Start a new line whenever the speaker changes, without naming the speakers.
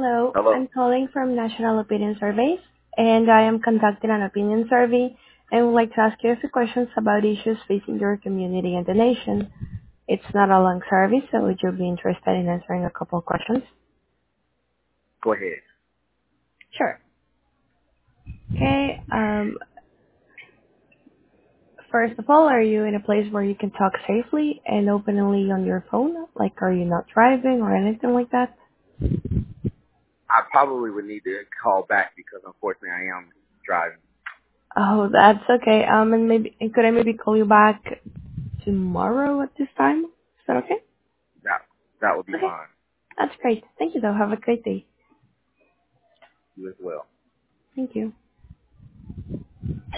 Hello,
Hello.
I'm calling from National Opinion Surveys, and I am conducting an opinion survey and would like to ask you a few questions about issues facing your community and the nation. It's not a long survey, so would you be interested in answering a couple of questions?
Go ahead.
Sure. Okay. First of all, are you in a place where you can talk safely and openly on your phone? Like, are you not driving or anything like that?
I probably would need to call back because unfortunately I am driving.
Oh, that's okay. And could I maybe call you back tomorrow at this time? Is that okay?
That that would be
Okay.
fine.
That's great. Thank you, though. Have a great day.
You as well.
Thank you.